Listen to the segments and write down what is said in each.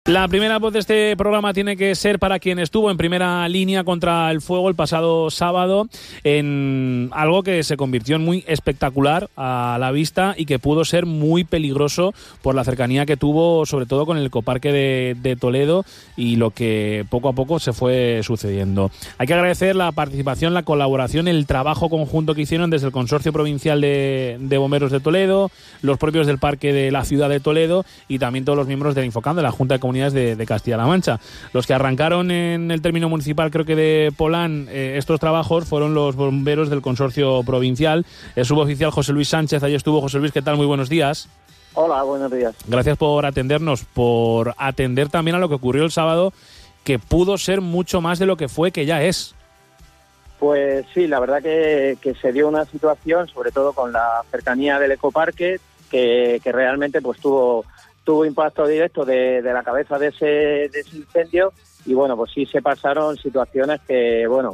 La primera voz de este programa tiene que ser para quien estuvo en primera línea contra el fuego el pasado sábado, en algo que se convirtió en muy espectacular a la vista y que pudo ser muy peligroso por la cercanía que tuvo, sobre todo con el ecoparque de Toledo y lo que poco a poco se fue sucediendo. Hay que agradecer la participación, la colaboración, el trabajo conjunto que hicieron desde el Consorcio Provincial de Bomberos de Toledo, los propios del Parque de la Ciudad de Toledo y también todos los miembros del Infocam, de la Junta de Comunidades de Castilla-La Mancha. Los que arrancaron en el término municipal, creo que de Polán, estos trabajos fueron los bomberos del Consorcio Provincial. El suboficial José Luis Sánchez, ahí estuvo. José Luis, ¿qué tal? Muy buenos días. Hola, buenos días. Gracias por atendernos, por atender también a lo que ocurrió el sábado, que pudo ser mucho más de lo que fue, que ya es. Pues sí, la verdad que se dio una situación, sobre todo con la cercanía del ecoparque, que realmente pues tuvo impacto directo de la cabeza de ese incendio. Y bueno, pues sí se pasaron situaciones que, bueno,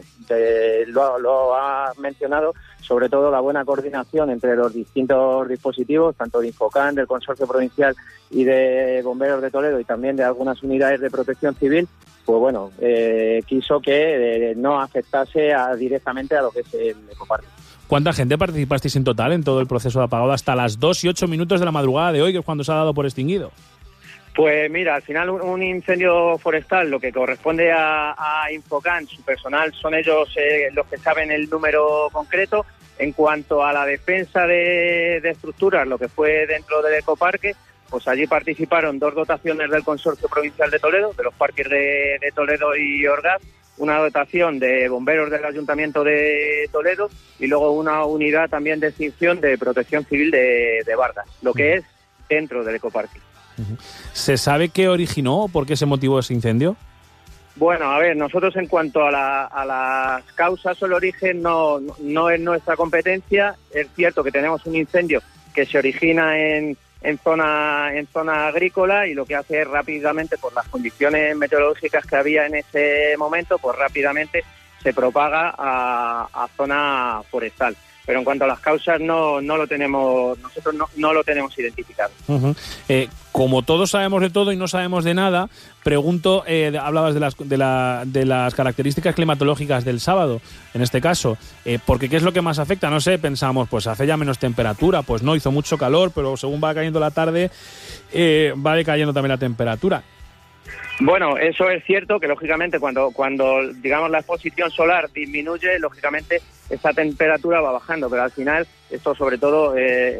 lo ha mencionado, sobre todo la buena coordinación entre los distintos dispositivos, tanto de Infocam, del Consorcio Provincial y de Bomberos de Toledo y también de algunas unidades de protección civil, pues bueno, quiso que no afectase directamente a lo que es el ecoparque. ¿Cuánta gente participasteis en total en todo el proceso de apagado hasta las 2:08 de la madrugada de hoy, que es cuando se ha dado por extinguido? Pues mira, al final un incendio forestal, lo que corresponde a Infocam, su personal, son ellos los que saben el número concreto. En cuanto a la defensa de estructuras, lo que fue dentro del ecoparque, pues allí participaron 2 dotaciones del Consorcio Provincial de Toledo, de los parques de Toledo y Orgaz, una dotación de bomberos del Ayuntamiento de Toledo y luego una unidad también de extinción de protección civil de Vargas, lo que es dentro del ecoparque. ¿Se sabe qué originó o por qué se motivó ese incendio? Bueno, a ver, nosotros en cuanto a las causas o el origen no es nuestra competencia. Es cierto que tenemos un incendio que se origina en zona agrícola y lo que hace es rápidamente, por las condiciones meteorológicas que había en ese momento, pues rápidamente se propaga a zona forestal. Pero en cuanto a las causas no lo tenemos, nosotros no lo tenemos identificado. Uh-huh. Como todos sabemos de todo y no sabemos de nada, pregunto, hablabas de las características climatológicas del sábado, en este caso, porque ¿qué es lo que más afecta? No sé, pensamos, pues hace ya menos temperatura, pues no, hizo mucho calor, pero según va cayendo la tarde, va decayendo también la temperatura. Bueno, eso es cierto, que lógicamente cuando digamos la exposición solar disminuye, lógicamente esa temperatura va bajando, pero al final esto sobre todo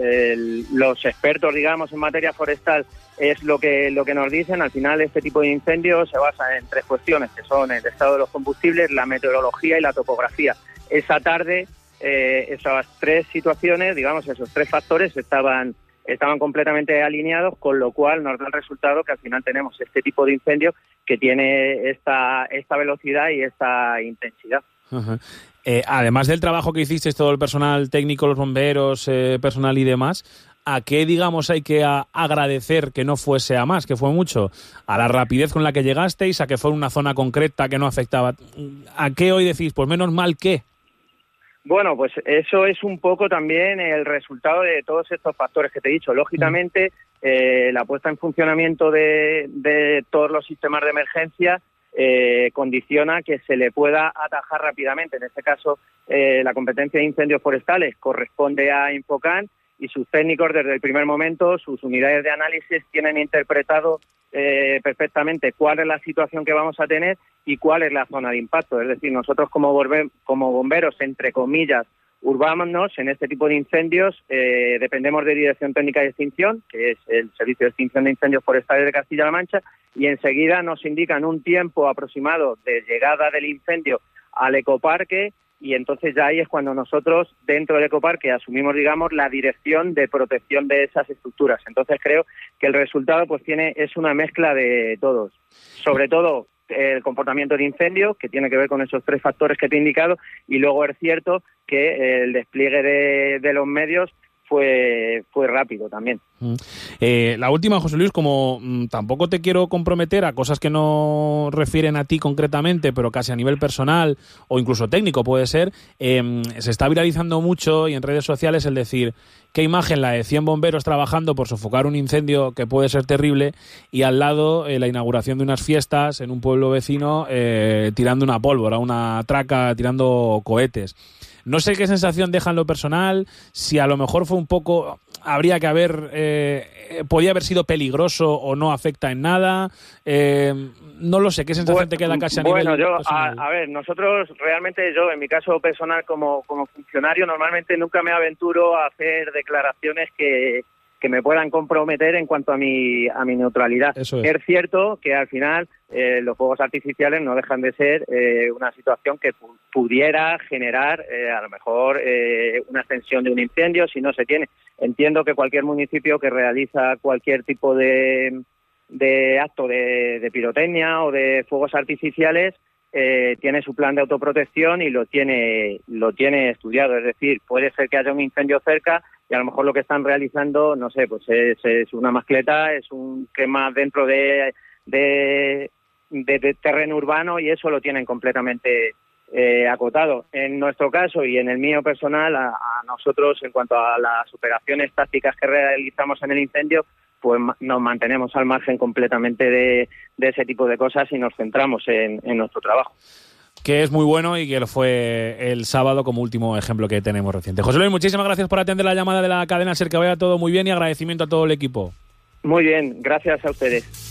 los expertos, digamos, en materia forestal es lo que nos dicen. Al final este tipo de incendios se basa en 3 cuestiones, que son el estado de los combustibles, la meteorología y la topografía. Esa tarde esas 3 situaciones, digamos, esos 3 factores estaban completamente alineados, con lo cual nos da el resultado que al final tenemos este tipo de incendio que tiene esta velocidad y esta intensidad. Uh-huh. Además del trabajo que hicisteis, todo el personal técnico, los bomberos, personal y demás, ¿a qué, digamos, hay que agradecer que no fuese a más, que fue mucho? ¿A la rapidez con la que llegasteis? ¿A que fue una zona concreta que no afectaba? ¿A qué hoy decís, pues menos mal que...? Bueno, pues eso es un poco también el resultado de todos estos factores que te he dicho. Lógicamente, la puesta en funcionamiento de todos los sistemas de emergencia condiciona que se le pueda atajar rápidamente. En este caso, la competencia de incendios forestales corresponde a Infocam y sus técnicos desde el primer momento, sus unidades de análisis tienen interpretado perfectamente cuál es la situación que vamos a tener y cuál es la zona de impacto. Es decir, nosotros como bomberos, entre comillas, urbanos en este tipo de incendios, dependemos de Dirección Técnica de Extinción, que es el Servicio de Extinción de Incendios Forestales de Castilla-La Mancha, y enseguida nos indican un tiempo aproximado de llegada del incendio al ecoparque, y entonces ya ahí es cuando nosotros, dentro del ecoparque, asumimos, digamos, la dirección de protección de esas estructuras. Entonces creo que el resultado pues es una mezcla de todos. Sobre todo el comportamiento de incendio, que tiene que ver con esos 3 factores que te he indicado, y luego es cierto que el despliegue de los medios fue rápido también. La última, José Luis, como tampoco te quiero comprometer a cosas que no refieren a ti concretamente, pero casi a nivel personal o incluso técnico puede ser, se está viralizando mucho y en redes sociales el decir qué imagen la de 100 bomberos trabajando por sofocar un incendio que puede ser terrible y al lado la inauguración de unas fiestas en un pueblo vecino tirando una pólvora, una traca, tirando cohetes. No sé qué sensación deja en lo personal, si a lo mejor fue un poco, habría que podía haber sido peligroso o no afecta en nada, no lo sé, ¿qué sensación te queda casi a nivel personal? A ver, nosotros realmente, yo en mi caso personal como funcionario, normalmente nunca me aventuro a hacer declaraciones que me puedan comprometer en cuanto a mi neutralidad. Eso es. Es cierto que al final los fuegos artificiales no dejan de ser una situación que pudiera generar a lo mejor una extensión de un incendio si no se tiene. Entiendo que cualquier municipio que realiza cualquier tipo de acto de pirotecnia o de fuegos artificiales tiene su plan de autoprotección y lo tiene estudiado. Es decir, puede ser que haya un incendio cerca y a lo mejor lo que están realizando, no sé, pues es una mascleta, es un quema dentro de terreno urbano y eso lo tienen completamente acotado. En nuestro caso y en el mío personal, a nosotros, en cuanto a las operaciones tácticas que realizamos en el incendio, pues nos mantenemos al margen completamente de ese tipo de cosas y nos centramos en nuestro trabajo. Que es muy bueno y que lo fue el sábado como último ejemplo que tenemos reciente. José Luis, muchísimas gracias por atender la llamada de la cadena SER, que vaya todo muy bien y agradecimiento a todo el equipo. Muy bien, gracias a ustedes.